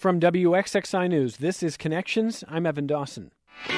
From WXXI News, this is Connections. I'm Evan Dawson.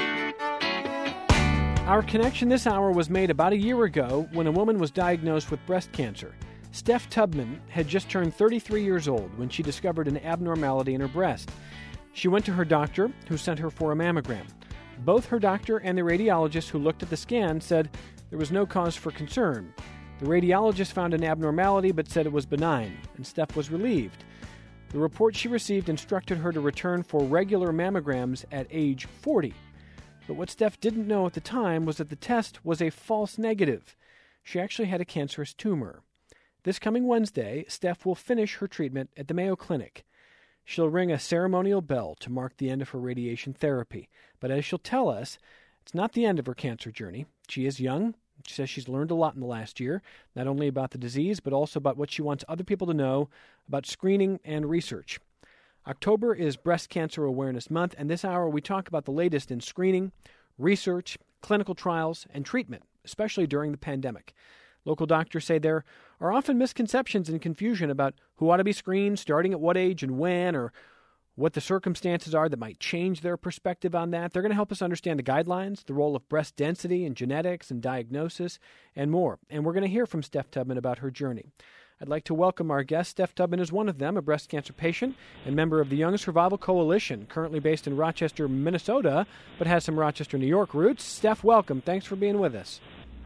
Our connection this hour was made about a year ago when a woman was diagnosed with breast cancer. Steph Tubman had just turned 33 years old when she discovered an abnormality in her breast. She went to her doctor, who sent her for a mammogram. Both her doctor and the radiologist who looked at the scan said there was no cause for concern. The radiologist found an abnormality but said it was benign, and Steph was relieved. The report she received instructed her to return for regular mammograms at age 40. But what Steph didn't know at the time was that the test was a false negative. She actually had a cancerous tumor. This coming Wednesday, Steph will finish her treatment at the Mayo Clinic. She'll ring a ceremonial bell to mark the end of her radiation therapy. But as she'll tell us, it's not the end of her cancer journey. She is young. She says she's learned a lot in the last year, not only about the disease, but also about what she wants other people to know about screening and research. October is Breast Cancer Awareness Month, and this hour we talk about the latest in screening, research, clinical trials, and treatment, especially during the pandemic. Local doctors say there are often misconceptions and confusion about who ought to be screened, starting at what age and when, or what the circumstances are that might change their perspective on that. They're going to help us understand the guidelines, the role of breast density and genetics and diagnosis, and more. And we're going to hear from Steph Tubman about her journey. I'd like to welcome our guest. Steph Tubman is one of them, a breast cancer patient and member of the Young Survival Coalition, currently based in Rochester, Minnesota, but has some Rochester, New York roots. Steph, welcome. Thanks for being with us.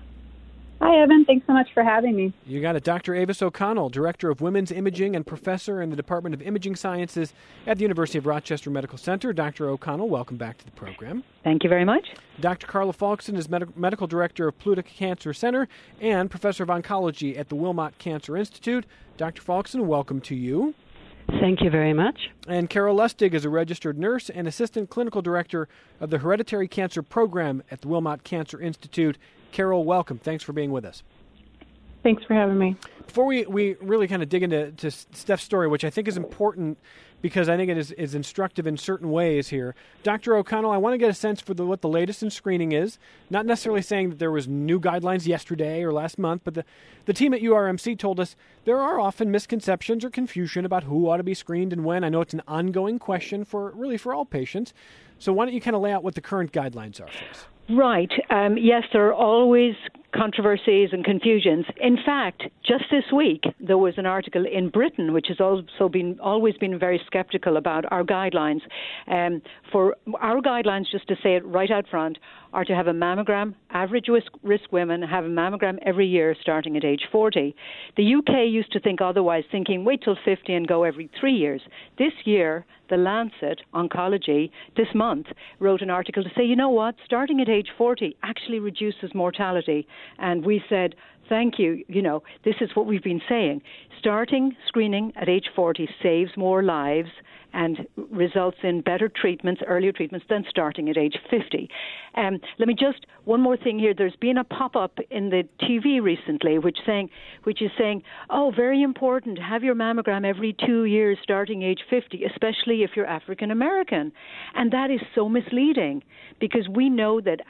Hi, Evan. Thanks so much for having me. You got it. Dr. Avis O'Connell, Director of Women's Imaging and Professor in the Department of Imaging Sciences at the University of Rochester Medical Center. Dr. O'Connell, welcome back to the program. Thank you very much. Dr. Carla Falkson is Medical Director of Pluta Cancer Center and Professor of Oncology at the Wilmot Cancer Institute. Dr. Falkson, welcome to you. Thank you very much. And Carol Lustig is a registered nurse and Assistant Clinical Director of the Hereditary Cancer Program at the Wilmot Cancer Institute. Carol, welcome. Thanks for being with us. Thanks for having me. Before we really kind of dig into Steph's story, which I think is important because I think it is instructive in certain ways here, Dr. O'Connell, I want to get a sense for what the latest in screening is, not necessarily saying that there was new guidelines yesterday or last month, but the team at URMC told us there are often misconceptions or confusion about who ought to be screened and when. I know it's an ongoing question for all patients. So why don't you kind of lay out what the current guidelines are for us? Right. Yes, there are always controversies and confusions. In fact, just this week, there was an article in Britain, which has always been very skeptical about our guidelines. For our guidelines, just to say it right out front, are to have a mammogram. Average risk women have a mammogram every year starting at age 40. The UK used to think otherwise, thinking wait till 50 and go every 3 years. This year, The Lancet Oncology, this month, wrote an article to say, you know what, starting at age 40 actually reduces mortality. And we said, thank you, this is what we've been saying. Starting screening at age 40 saves more lives and results in better treatments, earlier treatments, than starting at age 50. Let me just, one more thing here. There's been a pop-up in the TV recently which is saying, oh, very important, have your mammogram every 2 years starting age 50, especially if you're African American. And that is so misleading because we know that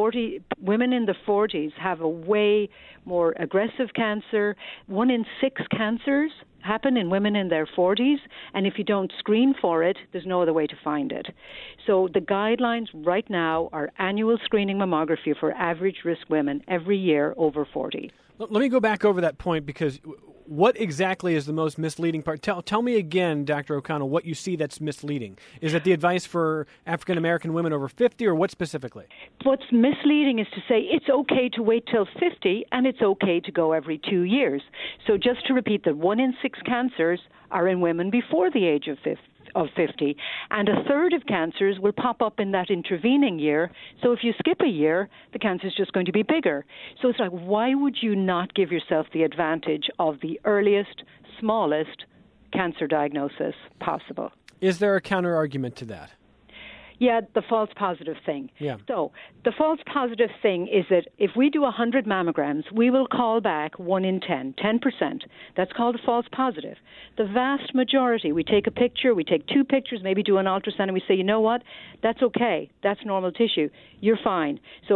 women in the 40s have a way more aggressive cancer. 1 in 6 cancers happen in women in their 40s, and if you don't screen for it, there's no other way to find it. So the guidelines right now are annual screening mammography for average risk women every year over 40. Let me go back over that point because what exactly is the most misleading part? Tell me again, Dr. O'Connell, what you see that's misleading. Is it the advice for African-American women over 50, or what specifically? What's misleading is to say it's okay to wait till 50 and it's okay to go every 2 years. So just to repeat that 1 in 6 cancers are in women before the age of 50, and a third of cancers will pop up in that intervening year. So if you skip a year, the cancer is just going to be bigger. So it's like, why would you not give yourself the advantage of the earliest, smallest cancer diagnosis possible? Is there a counter argument to that? Yeah, the false positive thing. Yeah. So the false positive thing is that if we do 100 mammograms, we will call back 1 in 10%. That's called a false positive. The vast majority, we take a picture, we take 2 pictures, maybe do an ultrasound, and we say, you know what, that's okay. That's normal tissue. You're fine. So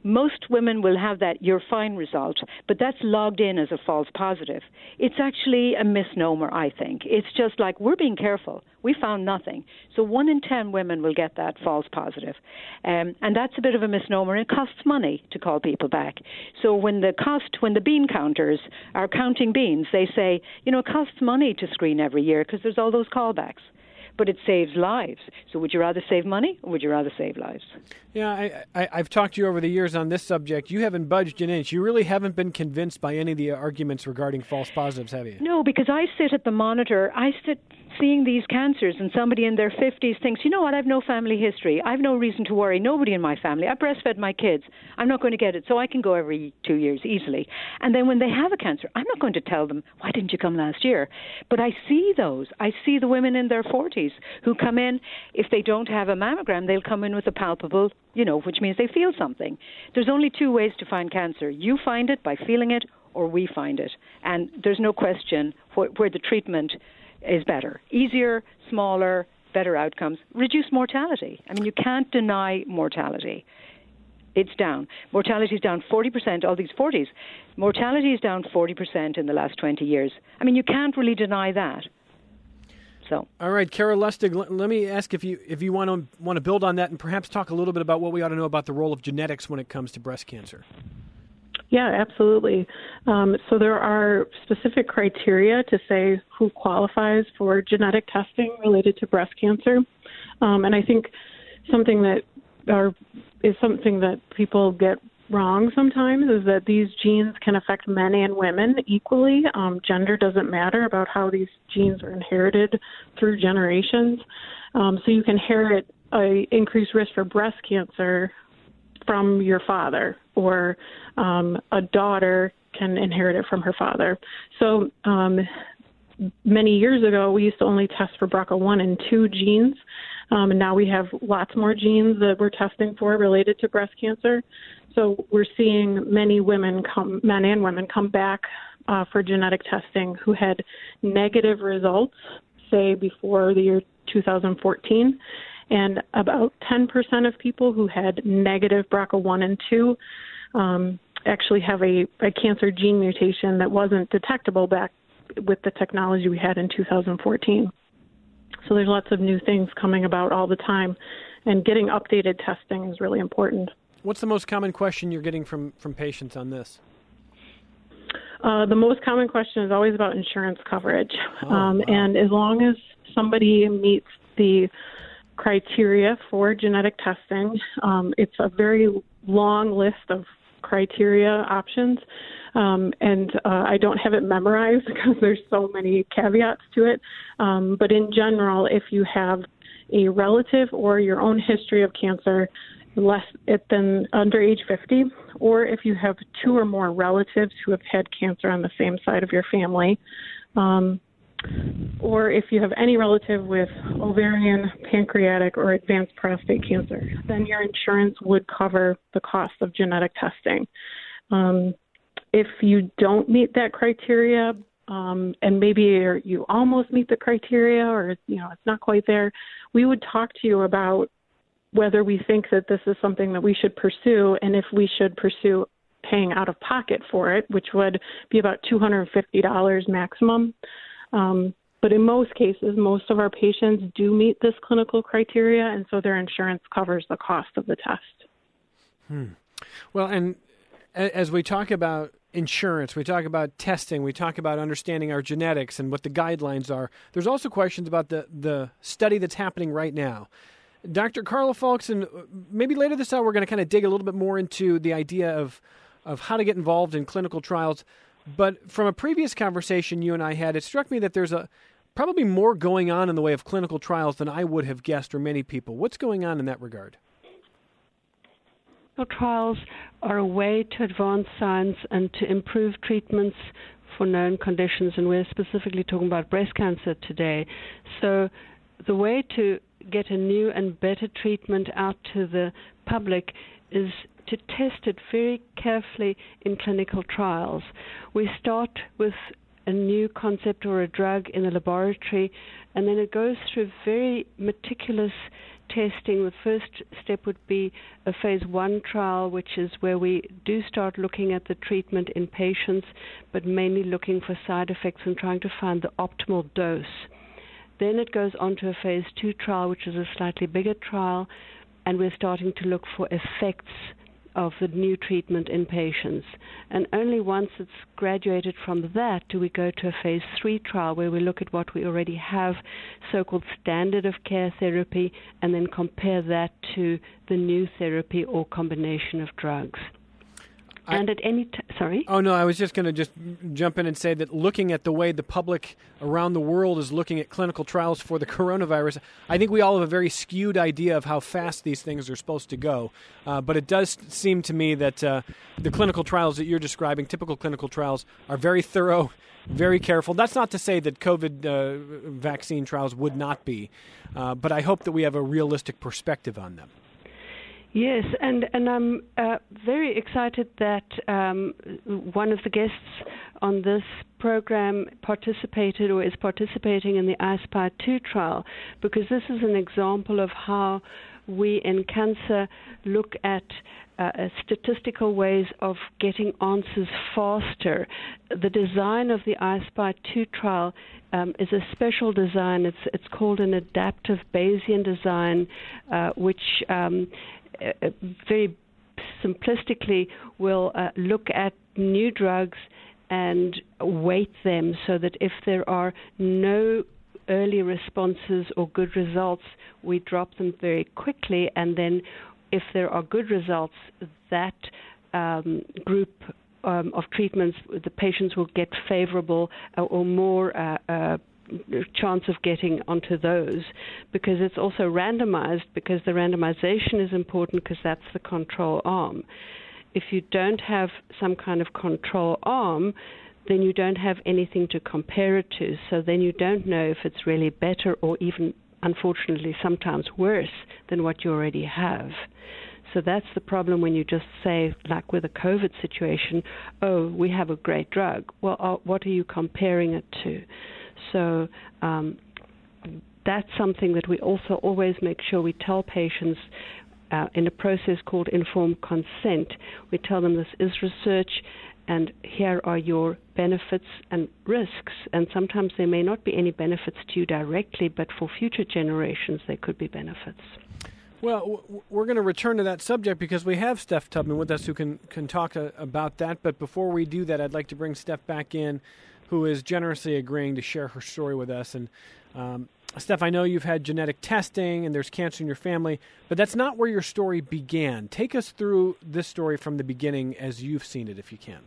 most women will have that "you're fine" result, but that's logged in as a false positive. It's actually a misnomer, I think. It's just like, we're being careful. We found nothing. So 1 in 10 women will get that false positive. And that's a bit of a misnomer. It costs money to call people back. So when the bean counters are counting beans, they say, it costs money to screen every year because there's all those callbacks. But it saves lives. So would you rather save money or would you rather save lives? Yeah, I've talked to you over the years on this subject. You haven't budged an inch. You really haven't been convinced by any of the arguments regarding false positives, have you? No, because I sit at the monitor. I sit seeing these cancers, and somebody in their 50s thinks, you know what, I've no family history. I've no reason to worry. Nobody in my family. I breastfed my kids. I'm not going to get it, so I can go every 2 years easily. And then when they have a cancer, I'm not going to tell them, why didn't you come last year? But I see those. I see the women in their 40s who come in. If they don't have a mammogram, they'll come in with a palpable, which means they feel something. There's only 2 ways to find cancer. You find it by feeling it, or we find it. And there's no question where the treatment is better. Easier, smaller, better outcomes, reduce mortality. I mean, you can't deny mortality. It's down. Mortality is down 40%, all these 40s. Mortality is down 40% in the last 20 years. I mean, you can't really deny that. So. All right, Kara Lustig, let me ask if you want to build on that and perhaps talk a little bit about what we ought to know about the role of genetics when it comes to breast cancer. Yeah, absolutely. So there are specific criteria to say who qualifies for genetic testing related to breast cancer. And I think something that people get wrong sometimes is that these genes can affect men and women equally. Gender doesn't matter about how these genes are inherited through generations. So you can inherit an increased risk for breast cancer from your father, or a daughter can inherit it from her father. So many years ago, we used to only test for BRCA1 and 2 genes, and now we have lots more genes that we're testing for related to breast cancer. So we're seeing many women men and women come back for genetic testing who had negative results, say before the year 2014. And about 10% of people who had negative BRCA1 and 2 actually have a cancer gene mutation that wasn't detectable back with the technology we had in 2014. So there's lots of new things coming about all the time, and getting updated testing is really important. What's the most common question you're getting from patients on this? The most common question is always about insurance coverage. Wow. And as long as somebody meets the criteria for genetic testing, it's a very long list of criteria options, and I don't have it memorized because there's so many caveats to it. But in general, if you have a relative or your own history of cancer less than under age 50, or if you have 2 or more relatives who have had cancer on the same side of your family, or if you have any relative with ovarian, pancreatic, or advanced prostate cancer, then your insurance would cover the cost of genetic testing. If you don't meet that criteria, and maybe you almost meet the criteria, or it's not quite there, we would talk to you about whether we think that this is something that we should pursue, and if we should pursue paying out of pocket for it, which would be about $250 maximum. But in most cases, most of our patients do meet this clinical criteria, and so their insurance covers the cost of the test. Well, and as we talk about insurance, we talk about testing, we talk about understanding our genetics and what the guidelines are, there's also questions about the study that's happening right now. Dr. Carla Faulkson, maybe later this hour we're going to kind of dig a little bit more into the idea of how to get involved in clinical trials. But from a previous conversation you and I had, it struck me that there's probably more going on in the way of clinical trials than I would have guessed, or many people. What's going on in that regard? Clinical trials are a way to advance science and to improve treatments for known conditions, and we're specifically talking about breast cancer today. So the way to get a new and better treatment out to the public is to test it very carefully in clinical trials. We start with a new concept or a drug in the laboratory, and then it goes through very meticulous testing. The first step would be a phase 1 trial, which is where we do start looking at the treatment in patients, but mainly looking for side effects and trying to find the optimal dose. Then it goes on to a phase 2 trial, which is a slightly bigger trial, and we're starting to look for effects of the new treatment in patients. And only once it's graduated from that do we go to a phase 3 trial where we look at what we already have, so-called standard of care therapy, and then compare that to the new therapy or combination of drugs. And at any sorry? Oh, no, I was just going to just jump in and say that looking at the way the public around the world is looking at clinical trials for the coronavirus, I think we all have a very skewed idea of how fast these things are supposed to go. But it does seem to me that the clinical trials that you're describing, typical clinical trials, are very thorough, very careful. That's not to say that COVID vaccine trials would not be, but I hope that we have a realistic perspective on them. Yes, and I'm very excited that one of the guests on this program participated or is participating in the I-SPY 2 trial, because this is an example of how we in cancer look at statistical ways of getting answers faster. The design of the I-SPY 2 trial is a special design. It's called an adaptive Bayesian design, which very simplistically will look at new drugs and weight them so that if there are no early responses or good results, we drop them very quickly, and then if there are good results, that group of treatments, the patients will get favorable or more chance of getting onto those, because it's also randomized, because the randomization is important because that's the control arm. If you don't have some kind of control arm, then you don't have anything to compare it to, so then you don't know if it's really better or even, unfortunately, sometimes worse than what you already have. So that's the problem when you just say, like with a COVID situation, oh, we have a great drug. Well, what are you comparing it to? So that's something that we also always make sure we tell patients in a process called informed consent. We tell them this is research and here are your benefits and risks. And sometimes there may not be any benefits to you directly, but for future generations there could be benefits. Well, we're going to return to that subject because we have Steph Tubman with us who can talk about that. But before we do that, I'd like to bring Steph back in, who is generously agreeing to share her story with us. And Steph, I know you've had genetic testing and there's cancer in your family, but that's not where your story began. Take us through this story from the beginning as you've seen it, if you can.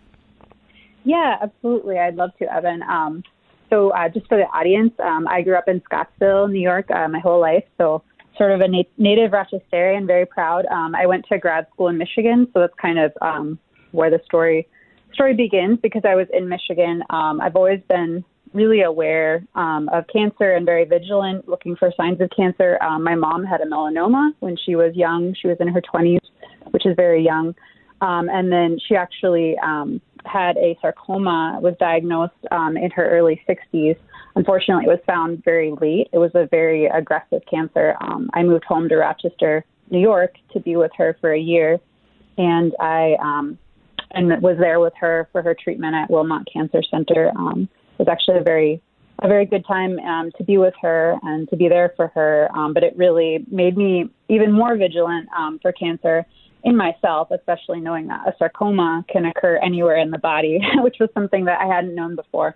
Yeah, absolutely. I'd love to, Evan. So just for the audience, I grew up in Scottsdale, New York, my whole life. So sort of a native Rochesterian, very proud. I went to grad school in Michigan, so that's kind of where the story begins, because I was in Michigan. I've always been really aware of cancer and very vigilant, looking for signs of cancer. My mom had a melanoma when she was young. She was in her 20s, which is very young. And then she actually had a sarcoma, was diagnosed in her early 60s. Unfortunately, it was found very late. It was a very aggressive cancer. I moved home to Rochester, New York, to be with her for a year, and I was there with her for her treatment at Wilmot Cancer Center. It was actually a very good time to be with her and to be there for her, but it really made me even more vigilant for cancer in myself, especially knowing that a sarcoma can occur anywhere in the body, which was something that I hadn't known before.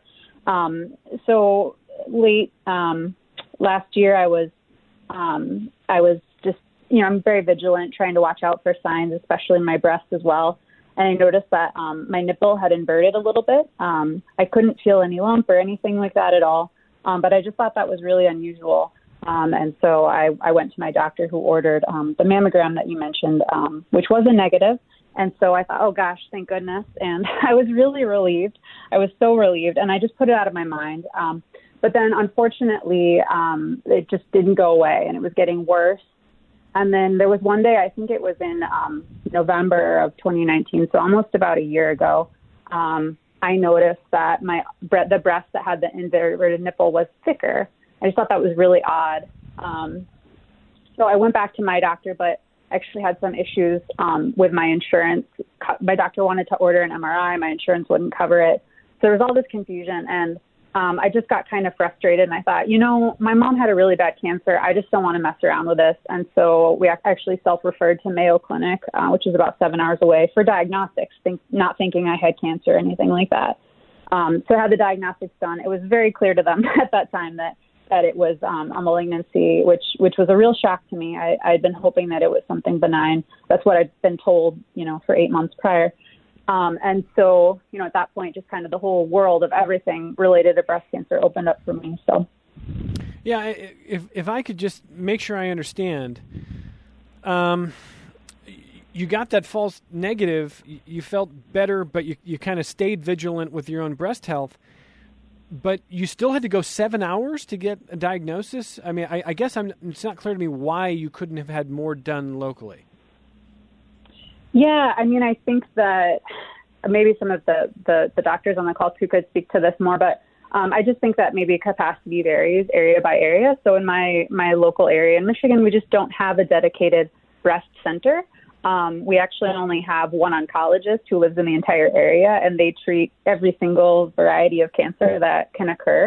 So late last year, I was just, I'm very vigilant, trying to watch out for signs, especially in my breast as well. And I noticed that my nipple had inverted a little bit. I couldn't feel any lump or anything like that at all, but I just thought that was really unusual. And so I went to my doctor, who ordered the mammogram that you mentioned, which was a negative. And so I thought, oh, gosh, thank goodness. And I was really relieved. I was so relieved. And I just put it out of my mind. But then, unfortunately, it just didn't go away, and it was getting worse. And then there was one day, I think it was in November of 2019, so almost about a year ago, I I noticed that the breast that had the inverted nipple was thicker. I just thought that was really odd. So I went back to my doctor, but actually had some issues with my insurance. My doctor wanted to order an MRI. My insurance wouldn't cover it. So there was all this confusion, and I just got kind of frustrated, and I thought, my mom had a really bad cancer. I just don't want to mess around with this. And so we actually self-referred to Mayo Clinic, which is about 7 hours away, for diagnostics, not thinking I had cancer or anything like that. So I had the diagnostics done. It was very clear to them at that time that it was a malignancy, which was a real shock to me. I'd been hoping that it was something benign. That's what I'd been told, for 8 months prior. And so, at that point, just kind of the whole world of everything related to breast cancer opened up for me. So, yeah, if I could just make sure I understand, you got that false negative, you felt better, but you kind of stayed vigilant with your own breast health. But you still had to go 7 hours to get a diagnosis? I mean, I guess it's not clear to me why you couldn't have had more done locally. Yeah, I mean, I think that maybe some of the doctors on the call too could speak to this more, but I just think that maybe capacity varies area by area. So in my local area in Michigan, we just don't have a dedicated breast center. We actually only have one oncologist who lives in the entire area, and they treat every single variety of cancer that can occur.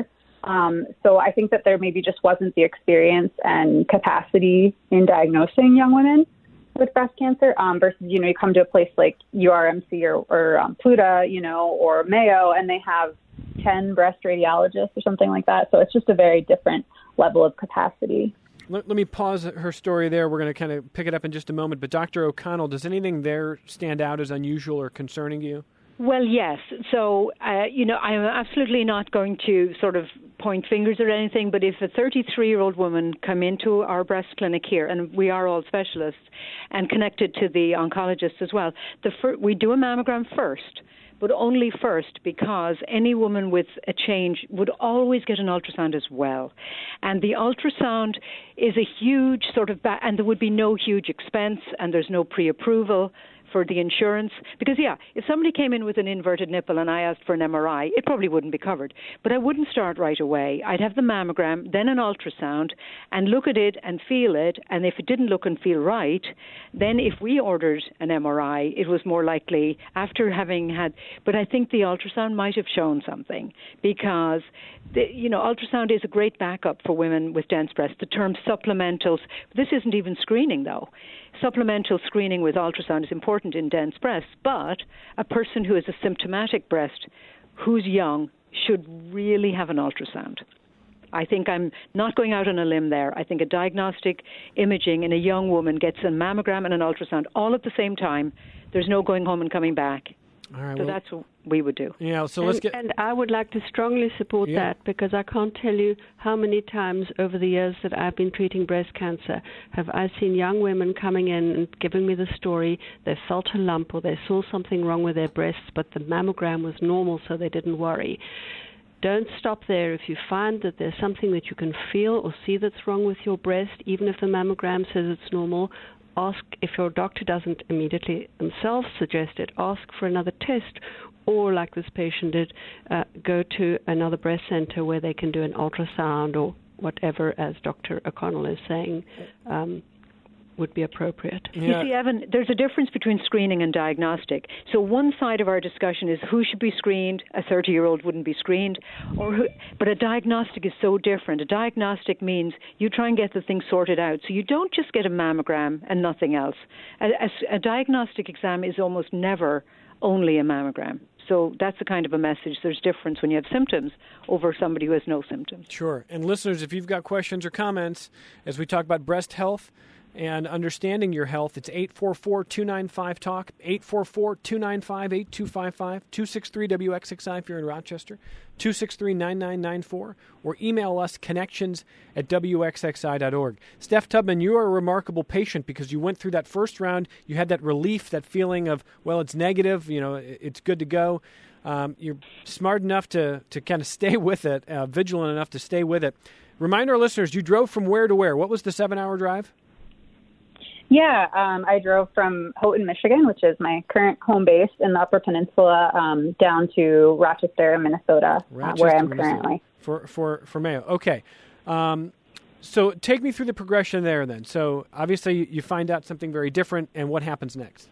So I think that there maybe just wasn't the experience and capacity in diagnosing young women with breast cancer versus, you come to a place like URMC or Pluta, or Mayo, and they have 10 breast radiologists or something like that. So it's just a very different level of capacity. Let me pause her story there. We're going to kind of pick it up in just a moment. But Dr. O'Connell, does anything there stand out as unusual or concerning to you? Well, yes. So, I'm absolutely not going to sort of point fingers or anything, but if a 33-year-old woman come into our breast clinic here, and we are all specialists and connected to the oncologist as well, we do a mammogram first, but only first because any woman with a change would always get an ultrasound as well. And the ultrasound is a huge sort of, and there would be no huge expense, and there's no pre-approval for the insurance. Because, if somebody came in with an inverted nipple and I asked for an MRI, it probably wouldn't be covered. But I wouldn't start right away. I'd have the mammogram, then an ultrasound, and look at it and feel it. And if it didn't look and feel right, then if we ordered an MRI, it was more likely after having had... But I think the ultrasound might have shown something because, ultrasound is a great backup for women with dense breasts. The term supplementals, this isn't even screening though. Supplemental screening with ultrasound is important in dense breasts, but a person who has a symptomatic breast who's young should really have an ultrasound. I think I'm not going out on a limb there. I think a diagnostic imaging in a young woman gets a mammogram and an ultrasound all at the same time. There's no going home and coming back. All right, so that's what we would do. Yeah, so let's get... And I would like to strongly support that because I can't tell you how many times over the years that I've been treating breast cancer have I seen young women coming in and giving me the story. They felt a lump or they saw something wrong with their breasts, but the mammogram was normal, so they didn't worry. Don't stop there. If you find that there's something that you can feel or see that's wrong with your breast, even if the mammogram says it's normal, ask. If your doctor doesn't immediately themselves suggest it, ask for another test, or like this patient did, go to another breast center where they can do an ultrasound or whatever, as Dr. O'Connell is saying, would be appropriate. Yeah. You see, Evan, there's a difference between screening and diagnostic. So one side of our discussion is who should be screened. A 30-year-old wouldn't be screened. But a diagnostic is so different. A diagnostic means you try and get the thing sorted out. So you don't just get a mammogram and nothing else. A diagnostic exam is almost never only a mammogram. So that's the kind of a message. There's difference when you have symptoms over somebody who has no symptoms. Sure. And listeners, if you've got questions or comments as we talk about breast health and understanding your health, it's 844-295-TALK, 844-295-8255, 263-WXXI if you're in Rochester, 263-9994, or email us connections@WXXI.org. Steph Tubman, you are a remarkable patient because you went through that first round. You had that relief, that feeling of, well, it's negative, it's good to go. You're smart enough to kind of stay with it, vigilant enough to stay with it. Remind our listeners, you drove from where to where? What was the 7-hour drive? Yeah, I drove from Houghton, Michigan, which is my current home base in the Upper Peninsula, down to Rochester, Minnesota, where I am currently. For Mayo. Okay. So take me through the progression there then. So obviously you find out something very different, and what happens next?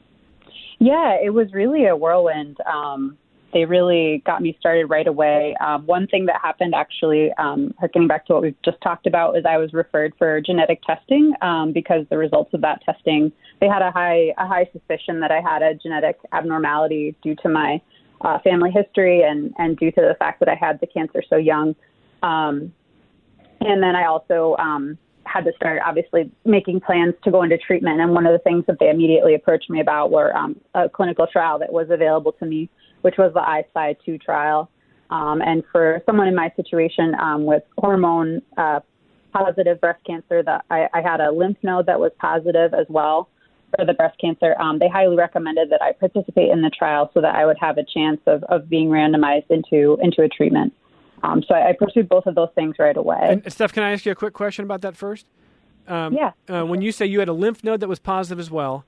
Yeah, it was really a whirlwind. They really got me started right away. One thing that happened, actually, harkening back to what we've just talked about, is I was referred for genetic testing because the results of that testing, they had a high suspicion that I had a genetic abnormality due to my family history and due to the fact that I had the cancer so young. And then I also had to start, obviously, making plans to go into treatment. And one of the things that they immediately approached me about were a clinical trial that was available to me, which was the I-SPY 2 trial. And for someone in my situation with hormone positive breast cancer, that I had a lymph node that was positive as well for the breast cancer. They highly recommended that I participate in the trial so that I would have a chance of being randomized into a treatment. So I pursued both of those things right away. And Steph, can I ask you a quick question about that first? Yeah. When you say you had a lymph node that was positive as well,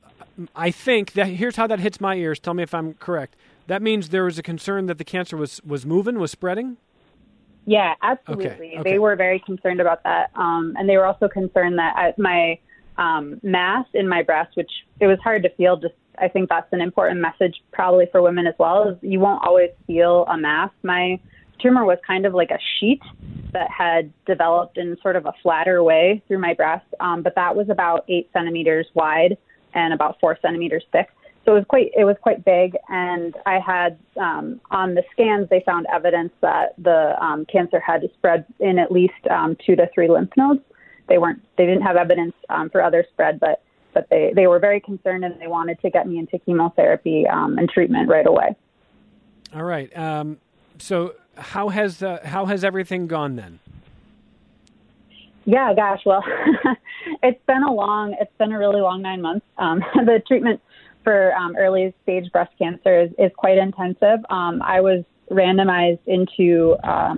I think that here's how that hits my ears. Tell me if I'm correct. That means there was a concern that the cancer was moving, was spreading? Yeah, absolutely. Okay. They were very concerned about that. And they were also concerned that my mass in my breast, which it was hard to feel, just I think that's an important message probably for women as well, is you won't always feel a mass. My tumor was kind of like a sheet that had developed in sort of a flatter way through my breast, but that was about 8 centimeters wide and about 4 centimeters thick. So it was quite big, and I had on the scans they found evidence that the cancer had spread in at least 2 to 3 lymph nodes. They didn't have evidence for other spread, but they were very concerned, and they wanted to get me into chemotherapy and treatment right away. All right. So how has everything gone then? Yeah, gosh, well, it's been a really long 9 months. The treatment for early stage breast cancer is quite intensive. I was randomized into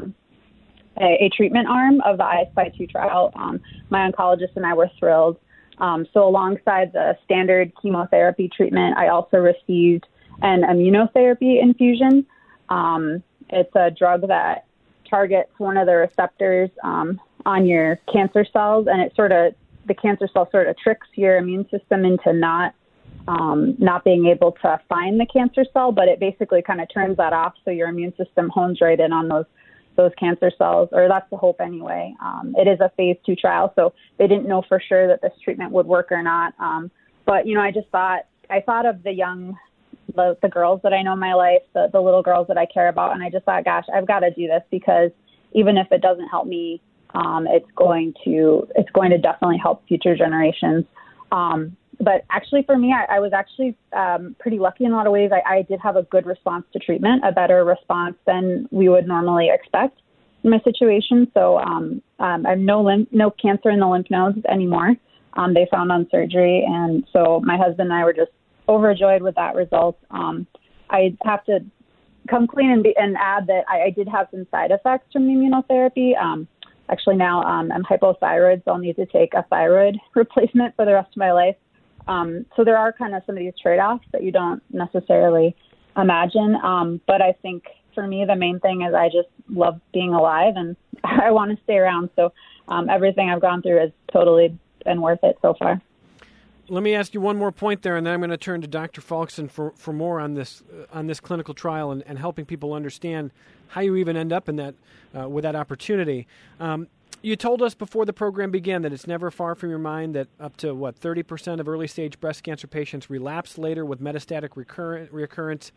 a treatment arm of the I-SPY 2 trial. My oncologist and I were thrilled. So alongside the standard chemotherapy treatment, I also received an immunotherapy infusion. It's a drug that targets one of the receptors on your cancer cells, and the cancer cell sort of tricks your immune system into not being able to find the cancer cell, but it basically kind of turns that off, so your immune system hones right in on those cancer cells, or that's the hope anyway. It is a phase 2 trial, so they didn't know for sure that this treatment would work or not. But I thought of the girls that I know in my life, the little girls that I care about, and I just thought, gosh, I've got to do this, because even if it doesn't help me, it's going to definitely help future generations. But actually, for me, I was actually pretty lucky in a lot of ways. I did have a good response to treatment, a better response than we would normally expect in my situation. So I have no cancer in the lymph nodes anymore. They found on surgery, and so my husband and I were just overjoyed with that result. I have to come clean and add that I did have some side effects from the immunotherapy. Actually, now I'm hypothyroid, so I'll need to take a thyroid replacement for the rest of my life. So there are kind of some of these trade-offs that you don't necessarily imagine. But I think for me, the main thing is I just love being alive, and I want to stay around. So everything I've gone through has totally been worth it so far. Let me ask you one more point there, and then I'm going to turn to Dr. Falkson for more on this clinical trial and helping people understand how you even end up in that with that opportunity. You told us before the program began that it's never far from your mind that up to 30% of early-stage breast cancer patients relapse later with metastatic recurrence.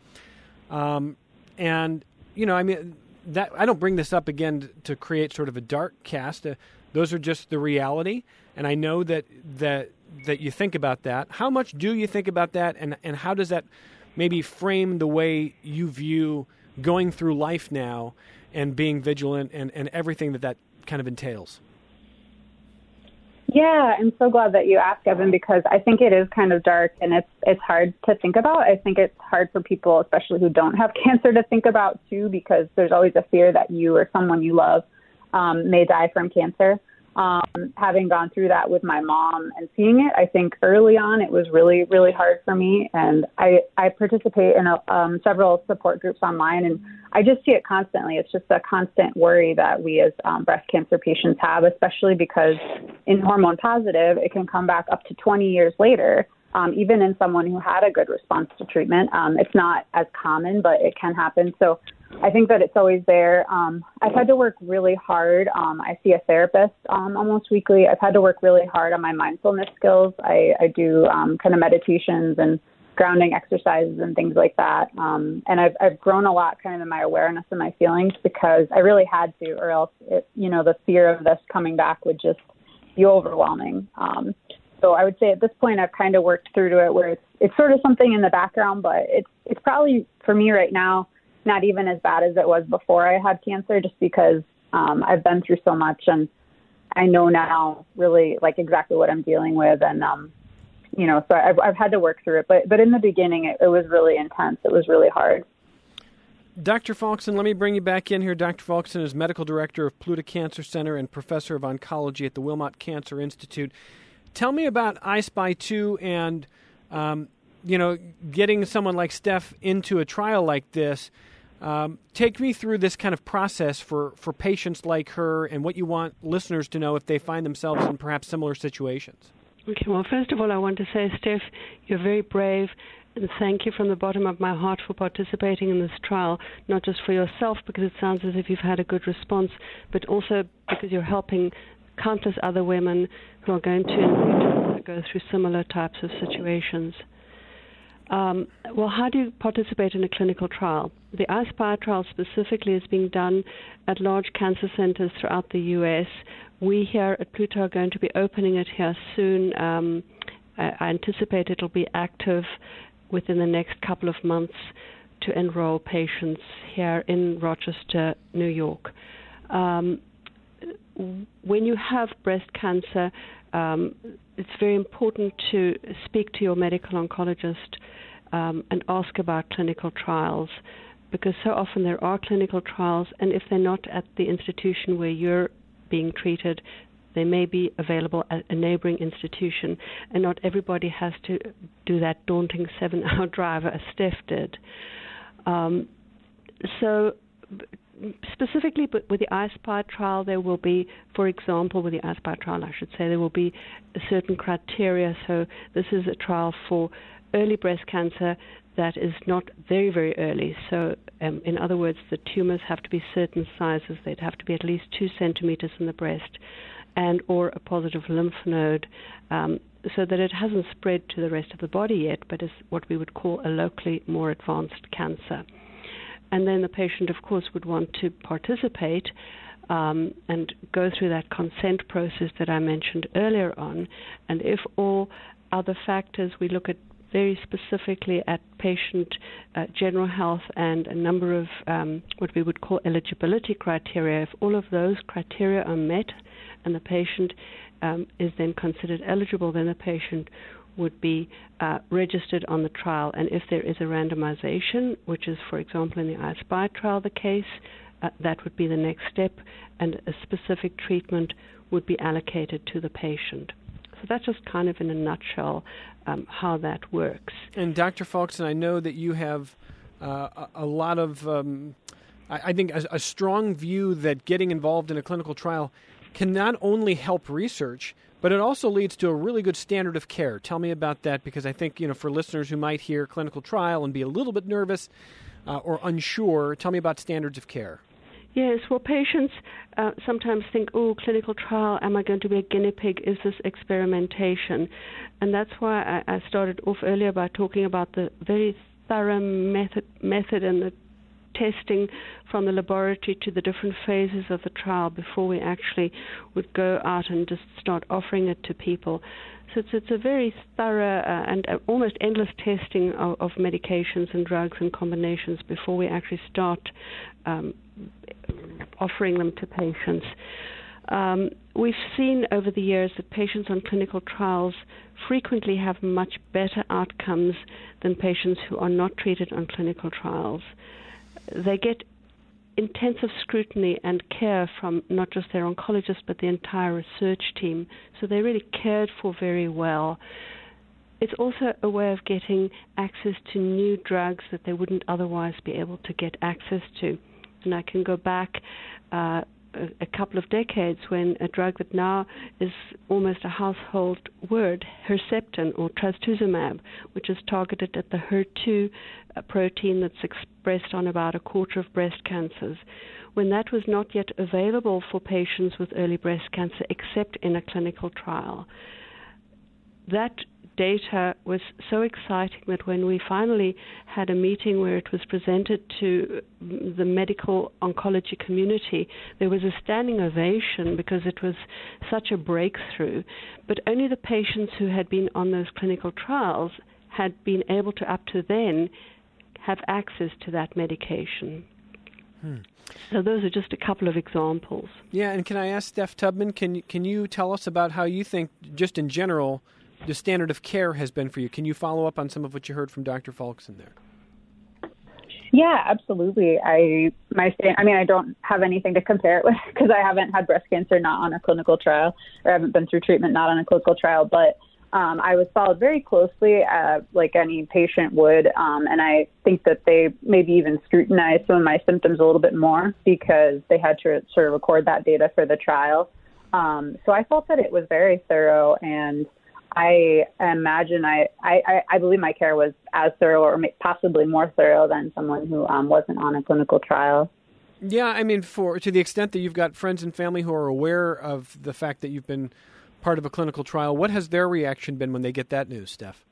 And that I don't bring this up again to create sort of a dark cast. Those are just the reality, and I know that you think about that. How much do you think about that, and how does that maybe frame the way you view going through life now and being vigilant and everything that kind of entails? Yeah, I'm so glad that you asked, Evan, because I think it is kind of dark, and it's hard to think about. I think it's hard for people, especially who don't have cancer, to think about too, because there's always a fear that you or someone you love may die from cancer. Having gone through that with my mom and seeing it, I think early on it was really, really hard for me. And I participate in several support groups online, and I just see it constantly. It's just a constant worry that we as breast cancer patients have, especially because in hormone positive, it can come back up to 20 years later, even in someone who had a good response to treatment. It's not as common, but it can happen. So I think that it's always there. I've had to work really hard. I see a therapist almost weekly. I've had to work really hard on my mindfulness skills. I do kind of meditations and grounding exercises and things like that. And I've grown a lot kind of in my awareness of my feelings because I really had to, or else, the fear of this coming back would just be overwhelming. So I would say at this point, I've kind of worked through to it where it's sort of something in the background, but it's probably for me right now, not even as bad as it was before I had cancer, just because I've been through so much and I know now really like exactly what I'm dealing with. And, so I've had to work through it. But in the beginning, it was really intense. It was really hard. Dr. Falkson, let me bring you back in here. Dr. Falkson is Medical Director of Pluta Cancer Center and Professor of Oncology at the Wilmot Cancer Institute. Tell me about I-SPY 2 and, getting someone like Steph into a trial like this. Take me through this kind of process for patients like her and what you want listeners to know if they find themselves in perhaps similar situations. Okay, well, first of all, I want to say, Steph, you're very brave, and thank you from the bottom of my heart for participating in this trial, not just for yourself, because it sounds as if you've had a good response, but also because you're helping countless other women who are going to go through similar types of situations. Well, how do you participate in a clinical trial? The I-SPY trial specifically is being done at large cancer centers throughout the U.S. We here at Pluta are going to be opening it here soon. I anticipate it'll be active within the next couple of months to enroll patients here in Rochester, New York. When you have breast cancer, it's very important to speak to your medical oncologist and ask about clinical trials, because so often there are clinical trials, and if they're not at the institution where you're being treated, they may be available at a neighboring institution, and not everybody has to do that daunting 7-hour drive as Steph did. So specifically with the I-SPY trial, there will be, for example, with the I-SPY trial, I should say, there will be a certain criteria. So this is a trial for early breast cancer that is not very, very early. So in other words, the tumors have to be certain sizes. They'd have to be at least 2 centimeters in the breast and or a positive lymph node, so that it hasn't spread to the rest of the body yet, but is what we would call a locally more advanced cancer. And then the patient, of course, would want to participate and go through that consent process that I mentioned earlier on. And if all other factors, we look at very specifically at patient general health and a number of what we would call eligibility criteria. If all of those criteria are met and the patient is then considered eligible, then the patient would be registered on the trial. And if there is a randomization, which is, for example, in the I-SPY trial the case, that would be the next step, and a specific treatment would be allocated to the patient. So that's just kind of in a nutshell how that works. And Dr. Falkson, I know that you have a lot of, I think, a strong view that getting involved in a clinical trial can not only help research, but it also leads to a really good standard of care. Tell me about that, because I think, for listeners who might hear clinical trial and be a little bit nervous or unsure, tell me about standards of care. Yes, well, patients sometimes think, clinical trial, am I going to be a guinea pig? Is this experimentation? And that's why I started off earlier by talking about the very thorough method and the testing from the laboratory to the different phases of the trial before we actually would go out and just start offering it to people. So it's a very thorough and almost endless testing of medications and drugs and combinations before we actually start offering them to patients. We've seen over the years that patients on clinical trials frequently have much better outcomes than patients who are not treated on clinical trials. They get intensive scrutiny and care from not just their oncologist but the entire research team. So they're really cared for very well. It's also a way of getting access to new drugs that they wouldn't otherwise be able to get access to. And I can go back a couple of decades when a drug that now is almost a household word, Herceptin or trastuzumab, which is targeted at the HER2 protein that's expressed on about a quarter of breast cancers. When that was not yet available for patients with early breast cancer except in a clinical trial, that data was so exciting that when we finally had a meeting where it was presented to the medical oncology community, there was a standing ovation because it was such a breakthrough. But only the patients who had been on those clinical trials had been able to, up to then, have access to that medication. So those are just a couple of examples. Yeah, and can I ask Steph Tubman, can you tell us about how you think, just in general, the standard of care has been for you? Can you follow up on some of what you heard from Dr. Folkson there? Yeah, absolutely. I don't have anything to compare it with because I haven't had breast cancer not on a clinical trial, or haven't been through treatment not on a clinical trial. But I was followed very closely, like any patient would, and I think that they maybe even scrutinized some of my symptoms a little bit more because they had to sort of record that data for the trial. So I felt that it was very thorough, and I imagine I believe my care was as thorough or possibly more thorough than someone who wasn't on a clinical trial. Yeah, I mean, to the extent that you've got friends and family who are aware of the fact that you've been part of a clinical trial, what has their reaction been when they get that news, Steph?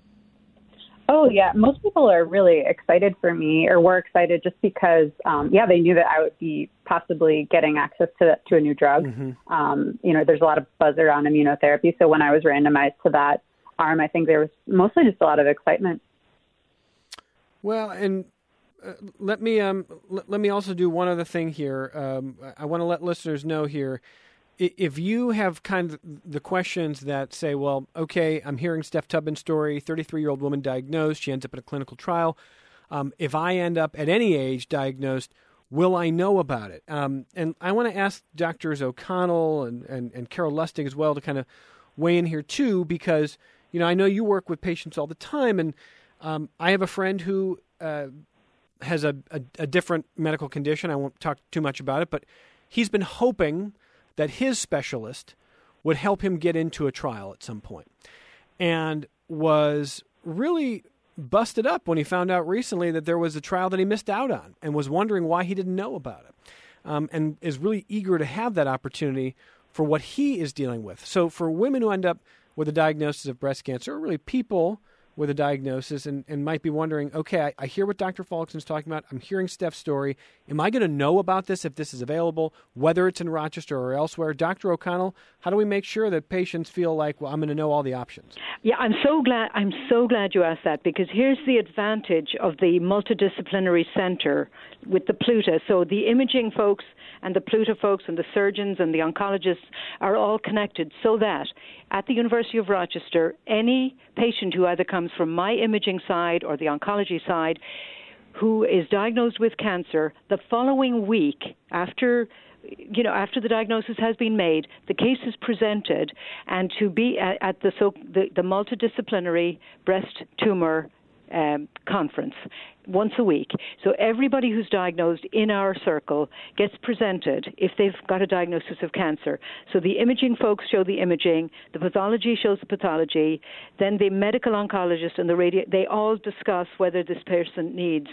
Oh, yeah. Most people are really excited for me, or were excited just because, they knew that I would be possibly getting access to a new drug. Mm-hmm. There's a lot of buzz around immunotherapy. So when I was randomized to that arm, I think there was mostly just a lot of excitement. Well, and let me also do one other thing here. I want to let listeners know here, if you have kind of the questions that say, well, okay, I'm hearing Steph Tubman's story, 33-year-old woman diagnosed, she ends up in a clinical trial. If I end up at any age diagnosed, will I know about it? And I want to ask Drs. O'Connell and Carol Lustig as well to kind of weigh in here too, because, I know you work with patients all the time, and I have a friend who has a different medical condition. I won't talk too much about it, but he's been hoping that his specialist would help him get into a trial at some point, and was really busted up when he found out recently that there was a trial that he missed out on and was wondering why he didn't know about it, and is really eager to have that opportunity for what he is dealing with. So for women who end up with a diagnosis of breast cancer, or really people with a diagnosis and might be wondering, okay, I hear what Dr. Folkson's talking about. I'm hearing Steph's story. Am I going to know about this if this is available, whether it's in Rochester or elsewhere? Dr. O'Connell, how do we make sure that patients feel like, well, I'm going to know all the options? Yeah, I'm so glad you asked that, because here's the advantage of the multidisciplinary center with the Pluta. So the imaging folks and the Pluta folks and the surgeons and the oncologists are all connected, so that at the University of Rochester, any patient who either comes from my imaging side or the oncology side who is diagnosed with cancer, the following week after the diagnosis has been made, the case is presented, and to be at the multidisciplinary breast tumor conference once a week. So everybody who's diagnosed in our circle gets presented if they've got a diagnosis of cancer. So the imaging folks show the imaging, the pathology shows the pathology, then the medical oncologist and they all discuss whether this person needs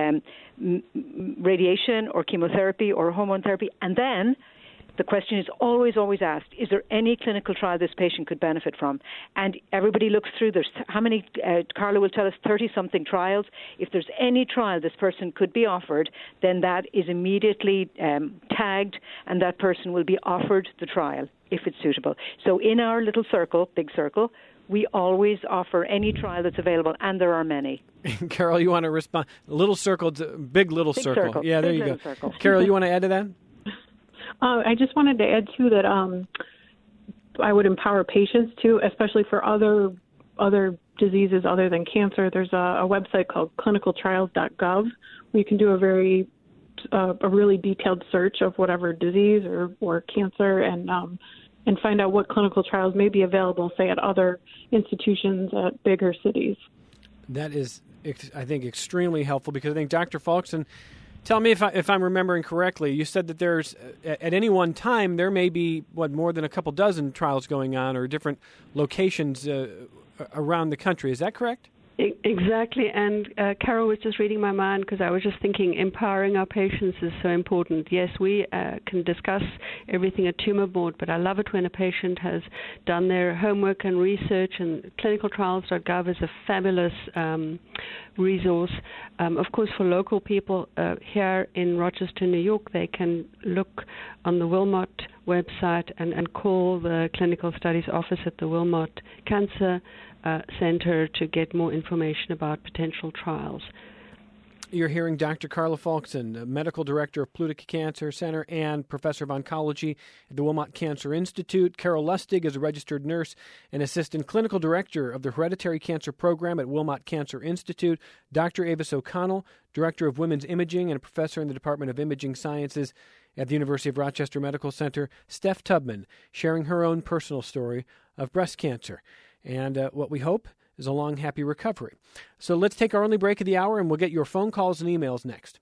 radiation or chemotherapy or hormone therapy, and then the question is always asked, is there any clinical trial this patient could benefit from? And everybody looks through, there's how many, Carla will tell us, 30-something trials. If there's any trial this person could be offered, then that is immediately tagged, and that person will be offered the trial if it's suitable. So in our little circle, big circle, we always offer any trial that's available, and there are many. Carol, you want to respond? Little circle, big little circle. Yeah, there you go. Circle. Carol, you want to add to that? I just wanted to add, too, that I would empower patients, too, especially for other diseases other than cancer. There's a website called clinicaltrials.gov where you can do a very a really detailed search of whatever disease or cancer and find out what clinical trials may be available, say, at other institutions at bigger cities. That is, I think, extremely helpful, because I think Dr. Faulkson, tell me if I'm remembering correctly, you said that there's, at any one time, there may be, more than a couple dozen trials going on or different locations around the country. Is that correct? Exactly, and Carol was just reading my mind, because I was just thinking empowering our patients is so important. Yes, we can discuss everything at Tumor Board, but I love it when a patient has done their homework and research, and clinicaltrials.gov is a fabulous resource. Of course, for local people here in Rochester, New York, they can look on the Wilmot website and call the clinical studies office at the Wilmot Cancer Center to get more information about potential trials. You're hearing Dr. Carla Faulkson, Medical Director of Plutica Cancer Center and Professor of Oncology at the Wilmot Cancer Institute. Carol Lustig is a registered nurse and Assistant Clinical Director of the Hereditary Cancer Program at Wilmot Cancer Institute. Dr. Avis O'Connell, Director of Women's Imaging and a Professor in the Department of Imaging Sciences at the University of Rochester Medical Center. Steph Tubman, sharing her own personal story of breast cancer. And what we hope is a long, happy recovery. So let's take our only break of the hour, and we'll get your phone calls and emails next.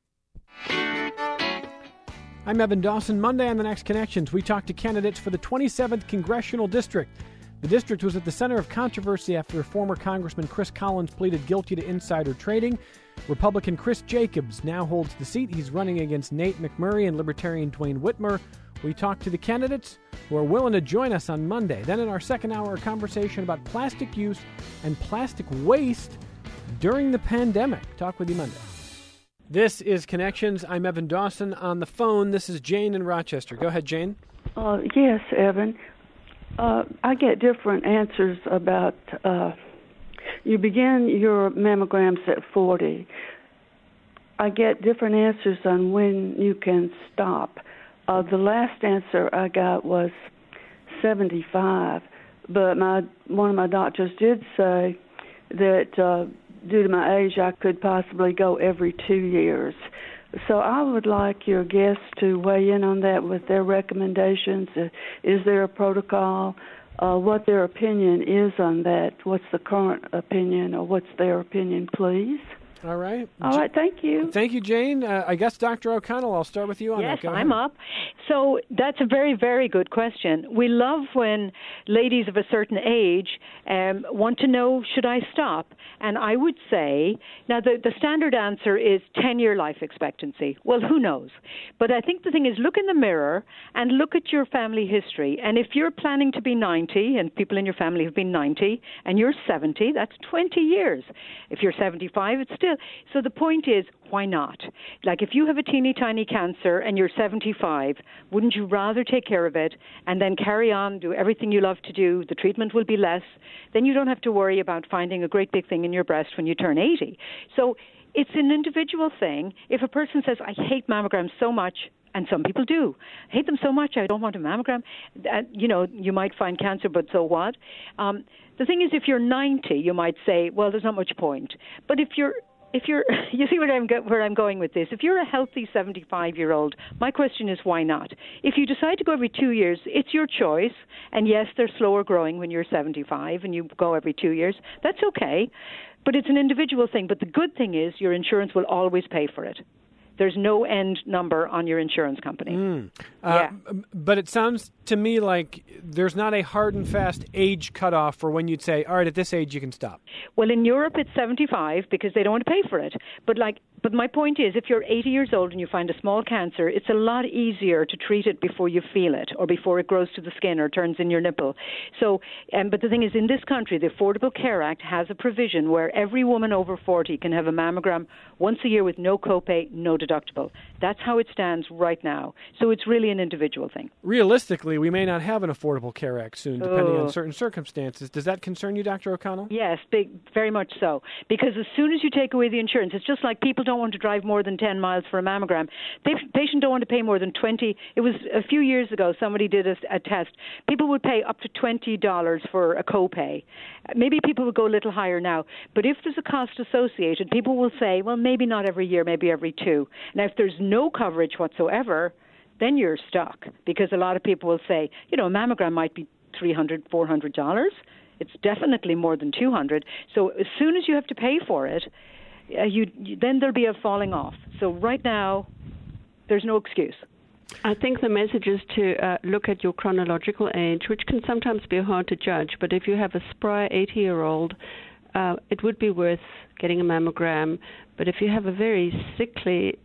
I'm Evan Dawson. Monday on The Next Connections, we talk to candidates for the 27th Congressional District. The district was at the center of controversy after former Congressman Chris Collins pleaded guilty to insider trading. Republican Chris Jacobs now holds the seat. He's running against Nate McMurray and Libertarian Dwayne Whitmer. We talk to the candidates who are willing to join us on Monday. Then in our second hour, a conversation about plastic use and plastic waste during the pandemic. Talk with you Monday. This is Connections. I'm Evan Dawson. On the phone, this is Jane in Rochester. Go ahead, Jane. Yes, Evan. I get different answers about you begin your mammograms at 40. I get different answers on when you can stop. The last answer I got was 75, but one of my doctors did say that due to my age, I could possibly go every 2 years. So I would like your guests to weigh in on that with their recommendations. Is there a protocol? What their opinion is on that? What's the current opinion, or what's their opinion, please? All right. All right, thank you. Thank you, Jane. I guess, Dr. O'Connell, I'll start with you on that. Yes, Go ahead. I'm up. So that's a very, very good question. We love when ladies of a certain age want to know, should I stop? And I would say, now the standard answer is 10-year life expectancy. Well, who knows? But I think the thing is, look in the mirror and look at your family history. And if you're planning to be 90, and people in your family have been 90, and you're 70, that's 20 years. If you're 75, it's still. So the point is, why not? Like, if you have a teeny tiny cancer and you're 75, wouldn't you rather take care of it and then carry on, do everything you love to do? The treatment will be less. Then you don't have to worry about finding a great big thing in your breast when you turn 80. So it's an individual thing. If a person says, I hate mammograms so much, and some people do, I hate them so much, I don't want a mammogram, you might find cancer, but so what? The thing is, if you're 90, you might say, well, there's not much point. But if you're you see where I'm going with this. If you're a healthy 75-year-old, my question is, why not? If you decide to go every 2 years, it's your choice. And yes, they're slower growing when you're 75 and you go every 2 years. That's okay. But it's an individual thing. But the good thing is your insurance will always pay for it. There's no end number on your insurance company. But it sounds to me like there's not a hard and fast age cutoff for when you'd say, all right, at this age you can stop. Well, in Europe it's 75 because they don't want to pay for it. But my point is, if you're 80 years old and you find a small cancer, it's a lot easier to treat it before you feel it or before it grows to the skin or turns in your nipple. So, but the thing is, in this country, the Affordable Care Act has a provision where every woman over 40 can have a mammogram once a year with no copay, no deductible. That's how it stands right now. So it's really an individual thing. Realistically, we may not have an Affordable Care Act soon, depending on certain circumstances. Does that concern you, Dr. O'Connell? Yes, very much so. Because as soon as you take away the insurance, it's just like people don't want to drive more than 10 miles for a mammogram. Patients don't want to pay more than 20. It was a few years ago somebody did a test. People would pay up to $20 for a copay. Maybe people would go a little higher now. But if there's a cost associated, people will say, well, maybe not every year, maybe every 2. Now, if there's no coverage whatsoever, then you're stuck, because a lot of people will say, a mammogram might be $300, $400. It's definitely more than $200. So as soon as you have to pay for it, then there'll be a falling off. So right now, there's no excuse. I think the message is to look at your chronological age, which can sometimes be hard to judge. But if you have a spry 80-year-old, it would be worth getting a mammogram. But if you have a very sickly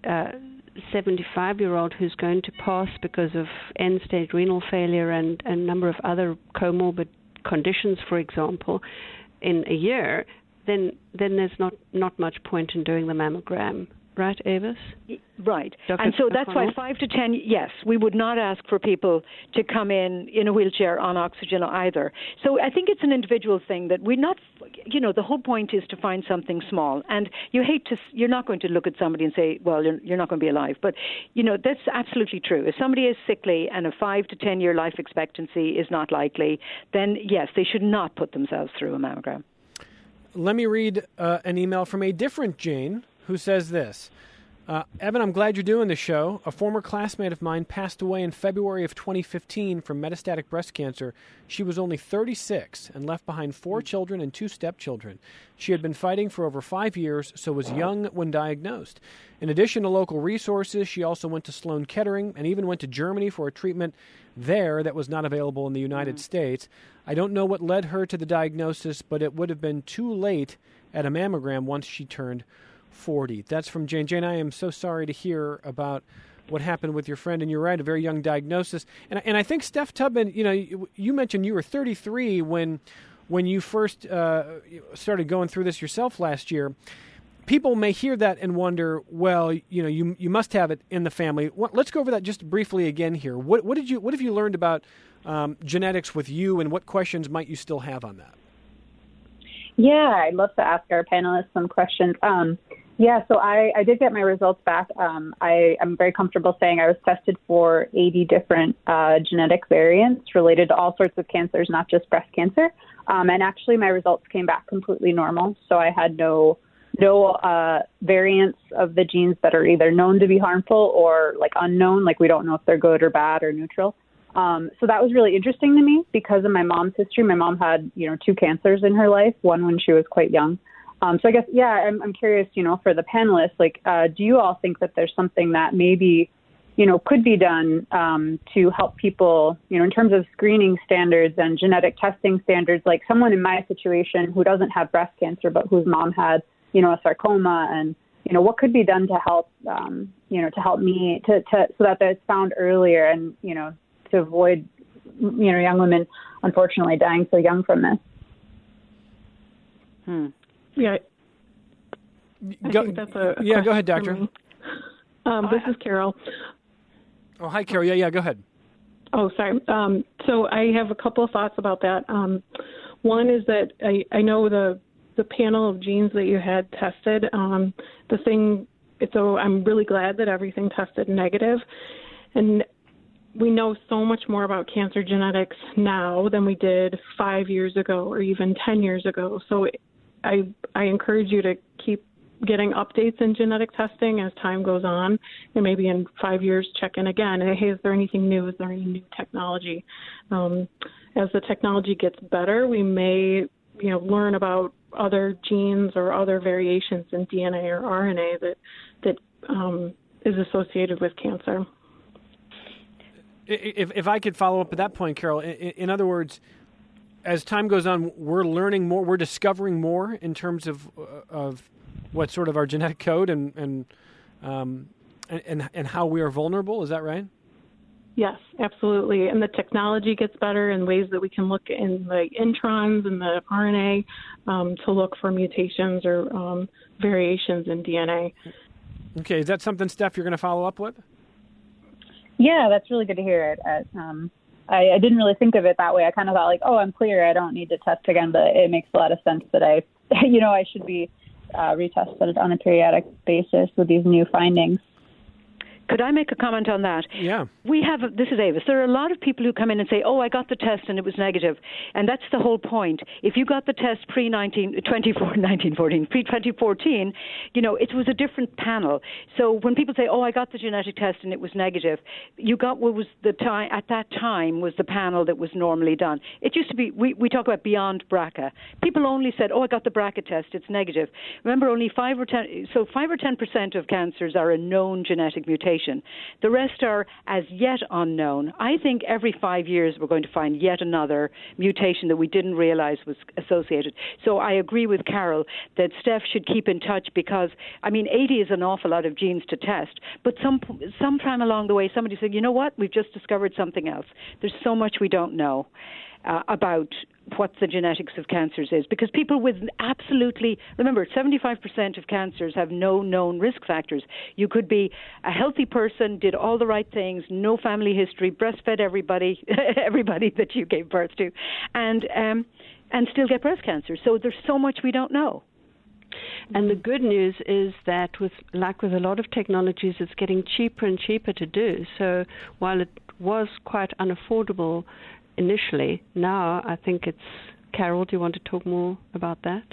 75-year-old who's going to pass because of end-stage renal failure and a number of other comorbid conditions, for example, in a year, then there's not much point in doing the mammogram. Right, Avis? Right. Dr. And so that's O'Connell? why 5 to 10, yes, we would not ask for people to come in a wheelchair on oxygen either. So I think it's an individual thing that we're not, the whole point is to find something small. And you're not going to look at somebody and say, well, you're not going to be alive. But, that's absolutely true. If somebody is sickly and a 5 to 10 year life expectancy is not likely, then yes, they should not put themselves through a mammogram. Let me read an email from a different Jane, who says this. Evan, I'm glad you're doing the show. A former classmate of mine passed away in February of 2015 from metastatic breast cancer. She was only 36 and left behind 4 children and 2 stepchildren. She had been fighting for over 5 years, so was young when diagnosed. In addition to local resources, she also went to Sloan Kettering and even went to Germany for a treatment there that was not available in the United States. I don't know what led her to the diagnosis, but it would have been too late at a mammogram once she turned 40. That's from Jane. Jane, I am so sorry to hear about what happened with your friend, and you're right, a very young diagnosis. And I think, Steph Tubman, you mentioned you were 33 when you first started going through this yourself last year. People may hear that and wonder, well, you must have it in the family. Let's go over that just briefly again here. What have you learned about genetics with you, and what questions might you still have on that? Yeah, I'd love to ask our panelists some questions. So I did get my results back. I'm very comfortable saying I was tested for 80 different genetic variants related to all sorts of cancers, not just breast cancer. And actually, my results came back completely normal. So I had no variants of the genes that are either known to be harmful or unknown, we don't know if they're good or bad or neutral. So that was really interesting to me because of my mom's history. My mom had, 2 cancers in her life, one when she was quite young. So I guess, I'm curious, for the panelists, do you all think that there's something that maybe, could be done to help people, in terms of screening standards and genetic testing standards, like someone in my situation who doesn't have breast cancer, but whose mom had, a sarcoma, and, what could be done to help, to help me so that it's found earlier and, to avoid, young women, unfortunately, dying so young from this. Yeah. Go ahead, Doctor. This is Carol. Oh, hi, Carol. Yeah, go ahead. Oh, sorry. So I have a couple of thoughts about that. One is that I know the panel of genes that you had tested, so I'm really glad that everything tested negative. And we know so much more about cancer genetics now than we did 5 years ago or even 10 years ago. So I encourage you to keep getting updates in genetic testing as time goes on, and maybe in 5 years check in again. And hey, is there anything new? Is there any new technology? As the technology gets better, we may learn about other genes or other variations in DNA or RNA that is associated with cancer. If I could follow up at that point, Carol, in other words, as time goes on, we're learning more, we're discovering more in terms of what sort of our genetic code and how we are vulnerable. Is that right? Yes, absolutely. And the technology gets better in ways that we can look in the introns and the RNA to look for mutations or variations in DNA. Okay, is that something, Steph, you're going to follow up with? Yeah, that's really good to hear. I didn't really think of it that way. I kind of thought I'm clear. I don't need to test again, but it makes a lot of sense that I should be retested on a periodic basis with these new findings. Could I make a comment on that? Yeah. This is Avis. There are a lot of people who come in and say, oh, I got the test and it was negative. And that's the whole point. If you got the test pre-2014, it was a different panel. So when people say, oh, I got the genetic test and it was negative, you got what was the time, at that time, was the panel that was normally done. It used to be, we talk about beyond BRCA. People only said, oh, I got the BRCA test, it's negative. Remember, only 5 or 10% of cancers are a known genetic mutation. The rest are as yet unknown. I think every 5 years we're going to find yet another mutation that we didn't realize was associated. So I agree with Carol that Steph should keep in touch because, 80 is an awful lot of genes to test. But sometime along the way, somebody said, you know what, we've just discovered something else. There's so much we don't know about what the genetics of cancers is, because people with remember, 75% of cancers have no known risk factors. You could be a healthy person, did all the right things, no family history, breastfed everybody that you gave birth to, and still get breast cancer. So there's so much we don't know. And the good news is that with a lot of technologies, it's getting cheaper and cheaper to do. So while it was quite unaffordable initially, now I think it's... Carol, do you want to talk more about that?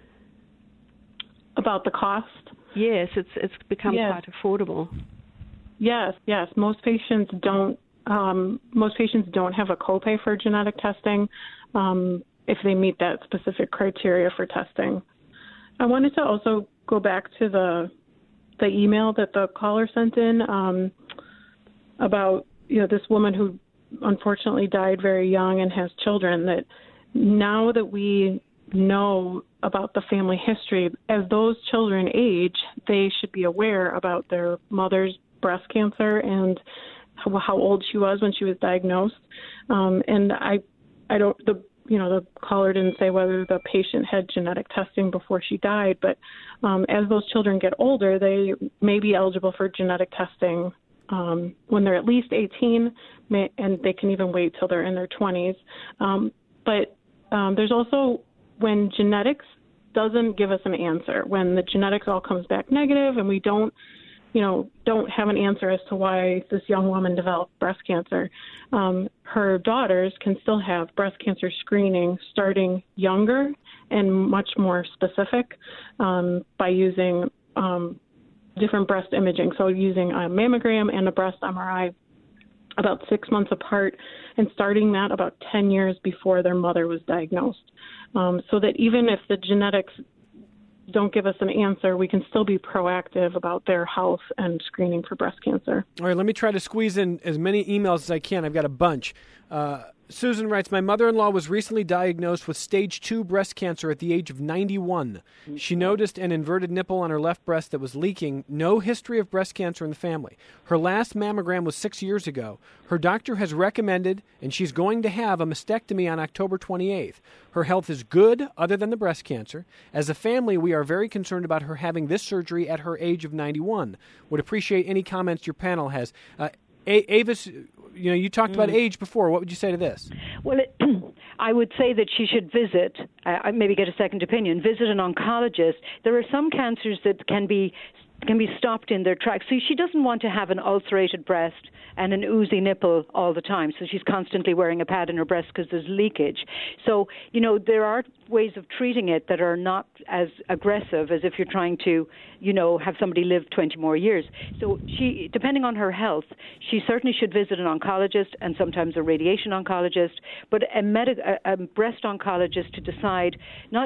About the cost? Yes, it's become quite affordable. Yes. Most patients don't have a copay for genetic testing if they meet that specific criteria for testing. I wanted to also go back to the email that the caller sent in about this woman who unfortunately died very young and has children. That now that we know about the family history, as those children age, they should be aware about their mother's breast cancer and how old she was when she was diagnosed. And the caller didn't say whether the patient had genetic testing before she died, but as those children get older, they may be eligible for genetic testing when they're at least 18, and they can even wait till they're in their 20s. But there's also when genetics doesn't give us an answer, when the genetics all comes back negative and we don't have an answer as to why this young woman developed breast cancer, her daughters can still have breast cancer screening starting younger and much more specific by using different breast imaging. So using a mammogram and a breast MRI about 6 months apart and starting that about 10 years before their mother was diagnosed. So that even if the genetics don't give us an answer, we can still be proactive about their health and screening for breast cancer. All right, let me try to squeeze in as many emails as I can. I've got a bunch. Susan writes, my mother-in-law was recently diagnosed with stage 2 breast cancer at the age of 91. She noticed an inverted nipple on her left breast that was leaking. No history of breast cancer in the family. Her last mammogram was 6 years ago. Her doctor has recommended, and she's going to have a mastectomy on October 28th. Her health is good, other than the breast cancer. As a family, we are very concerned about her having this surgery at her age of 91. Would appreciate any comments your panel has. Avis, you talked about age before. What would you say to this? Well, I would say that she should visit, maybe get a second opinion, visit an oncologist. There are some cancers that can be stopped in their tracks. So she doesn't want to have an ulcerated breast and an oozy nipple all the time. So she's constantly wearing a pad in her breast because there's leakage. So, there are ways of treating it that are not as aggressive as if you're trying to, have somebody live 20 more years. So she, depending on her health, she certainly should visit an oncologist and sometimes a radiation oncologist, but a breast oncologist to decide.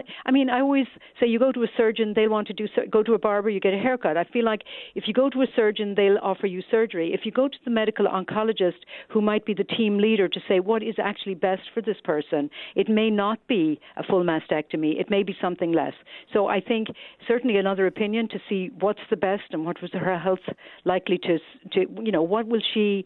I always say you go to a surgeon, they'll want to go to a barber, you get a haircut. I feel like if you go to a surgeon, they'll offer you surgery. If you go to the medical oncologist who might be the team leader to say what is actually best for this person, it may not be a full mastectomy. It may be something less. So I think certainly another opinion to see what's the best and what was her health likely to what will she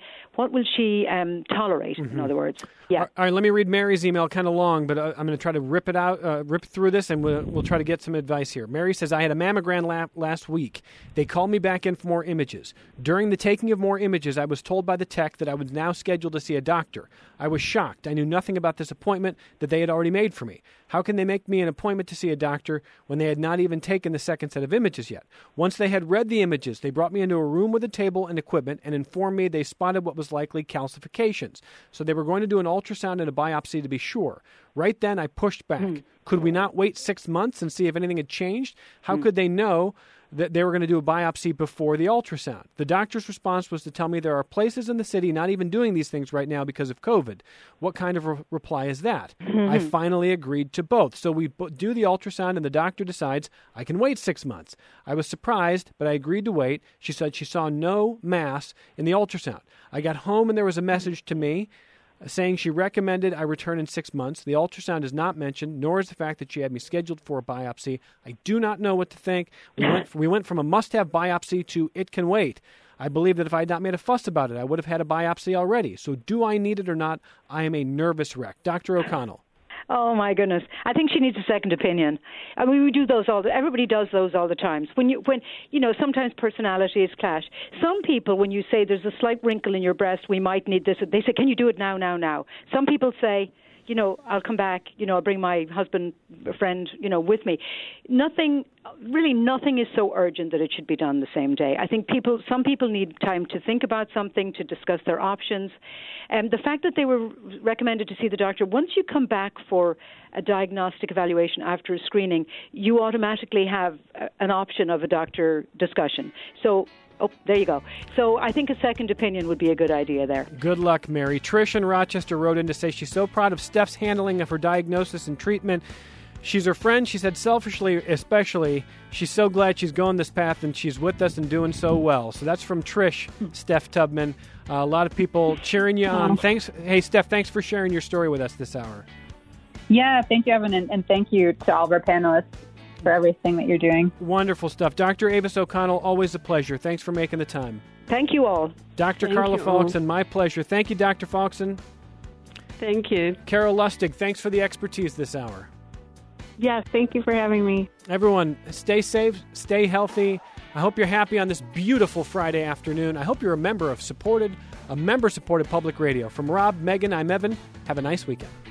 tolerate, in other words. Yeah. All right, let me read Mary's email, kind of long, but I'm going to try to rip through this, and we'll try to get some advice here. Mary says, I had a mammogram last week. They called me back in for more images. During the taking of more images, I was told by the tech that I was now scheduled to see a doctor. I was shocked. I knew nothing about this appointment that they had already made for me. How can they make me an appointment to see a doctor when they had not even taken the second set of images yet? Once they had read the images, they brought me into a room with a table and equipment and informed me they spotted what was likely calcifications. So they were going to do an ultrasound and a biopsy to be sure. Right then, I pushed back. Could we not wait 6 months and see if anything had changed? How could they know that they were going to do a biopsy before the ultrasound? The doctor's response was to tell me there are places in the city not even doing these things right now because of COVID. What kind of reply is that? I finally agreed to both. So we do the ultrasound and the doctor decides I can wait 6 months. I was surprised, but I agreed to wait. She said she saw no mass in the ultrasound. I got home and there was a message to me saying she recommended I return in 6 months. The ultrasound is not mentioned, nor is the fact that she had me scheduled for a biopsy. I do not know what to think. We went from a must-have biopsy to it can wait. I believe that if I had not made a fuss about it, I would have had a biopsy already. So do I need it or not? I am a nervous wreck. Dr. O'Connell. Oh my goodness! I think she needs a second opinion. I mean, we do those everybody does those all the time. When sometimes personalities clash. Some people, when you say there's a slight wrinkle in your breast, we might need this. They say, "Can you do it now?" Some people say, I'll come back. I'll bring my husband, friend, with me. Nothing is so urgent that it should be done the same day. I think some people need time to think about something, to discuss their options. And the fact that they were recommended to see the doctor, once you come back for a diagnostic evaluation after a screening, you automatically have an option of a doctor discussion. So, there you go. So I think a second opinion would be a good idea there. Good luck, Mary. Trish in Rochester wrote in to say she's so proud of Steph's handling of her diagnosis and treatment. She's her friend. She said selfishly, especially, she's so glad she's going this path and she's with us and doing so well. So that's from Trish, Steph Tubman. A lot of people cheering you on. Thanks. Hey, Steph, thanks for sharing your story with us this hour. Yeah, thank you, Evan, and thank you to all of our panelists for everything that you're doing. Wonderful stuff. Dr. Avis O'Connell, always a pleasure. Thanks for making the time. Thank you all. Dr. Carla Faulkson, my pleasure. Thank you, Dr. Faulkson. Thank you. Carol Lustig, thanks for the expertise this hour. Yes, thank you for having me. Everyone, stay safe, stay healthy. I hope you're happy on this beautiful Friday afternoon. I hope you're a member-supported public radio. From Rob, Megan, I'm Evan. Have a nice weekend.